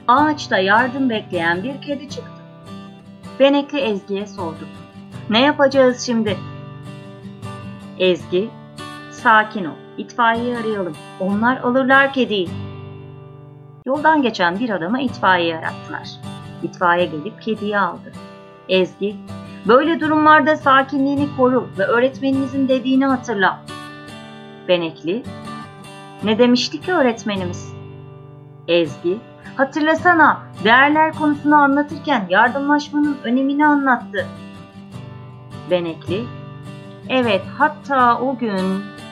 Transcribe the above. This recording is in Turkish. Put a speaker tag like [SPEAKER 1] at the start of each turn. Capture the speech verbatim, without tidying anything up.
[SPEAKER 1] Ağaçta yardım bekleyen bir kedi çıktı. Benekli Ezgi'ye sordu. Ne yapacağız şimdi? Ezgi, sakin ol, itfaiyeyi arayalım. Onlar alırlar kediyi. Yoldan geçen bir adama itfaiye arattılar. İtfaiye gelip kediyi aldı. Ezgi, böyle durumlarda sakinliğini koru ve öğretmeninizin dediğini hatırla. Benekli, ne demişti ki öğretmenimiz? Ezgi, hatırlasana, değerler konusunu anlatırken yardımlaşmanın önemini anlattı. Benekli, evet, hatta o gün